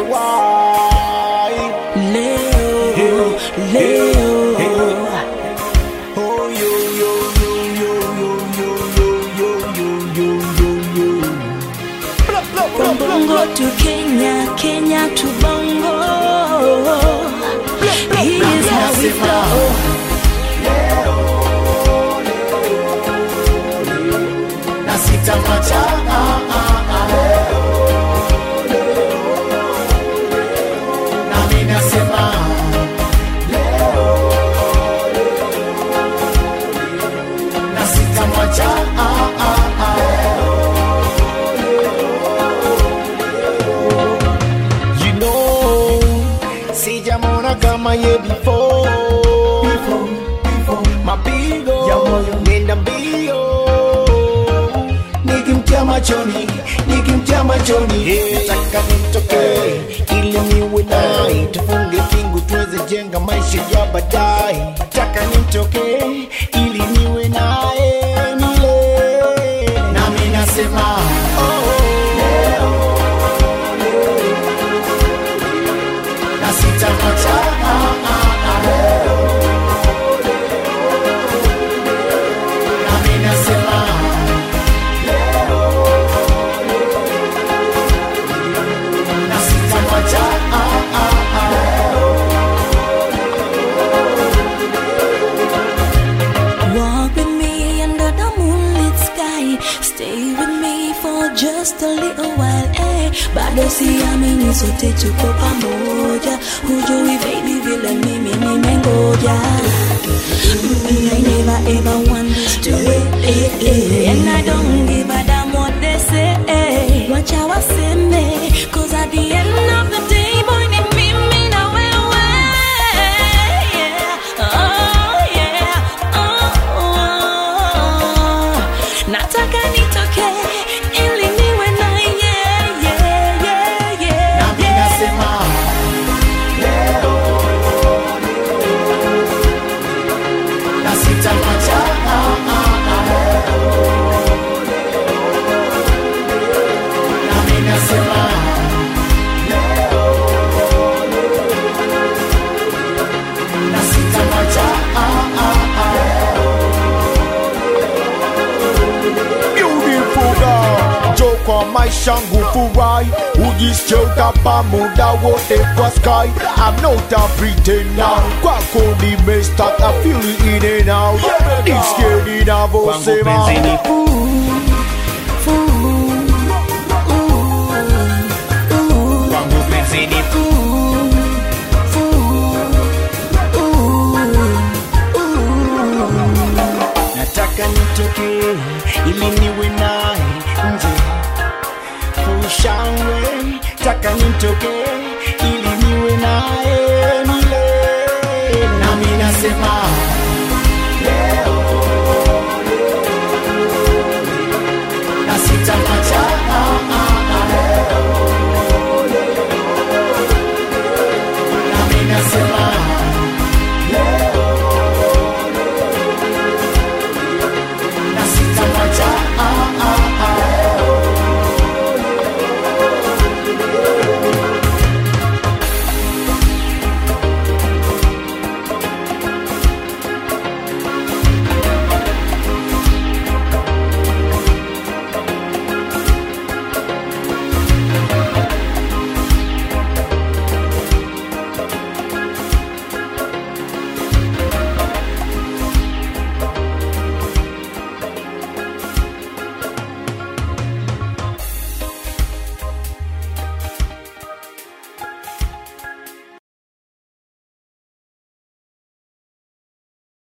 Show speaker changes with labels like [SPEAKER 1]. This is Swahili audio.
[SPEAKER 1] why. Leo, Leo. Oh yo yo yo yo yo yo yo yo yo yo. From Bongo to Kenya, Kenya to Bongo. Here's how we flow. Nasita macha nami nasema nasita macha you know sijamona kama ye before mapigo nenda mbio nikimtia machoni nataka nimtoke ili niwe naye tufunge kingu tuweze jenga maisha ya baadaye nataka nimtoke ili niwe naye milele nami nasema leo nasita macha just a little while, bado siamini sote tuko pamoja, hujui baby vile mimi nimengoja. I never ever want this to end, and I don't give a damn what they say. Wacha waseme, cause at the end of the day, boy ni mimi na wewe. Yeah, oh yeah, oh. Nataka nitoke ili niwe na nami nasema leo nasita macha nami nasema leo nasita macha beautiful girl. Kwa maisha ngufurai ujisichota pamoja wote kwa sky. I'm not a pretender, kwako nimestaka feel in and out. Nisikie ninavyosema
[SPEAKER 2] kwangu penzi ni
[SPEAKER 1] nataka nitoke ili niwe naye nje shangwe taka nitoke ili niwe naye milele nami nasema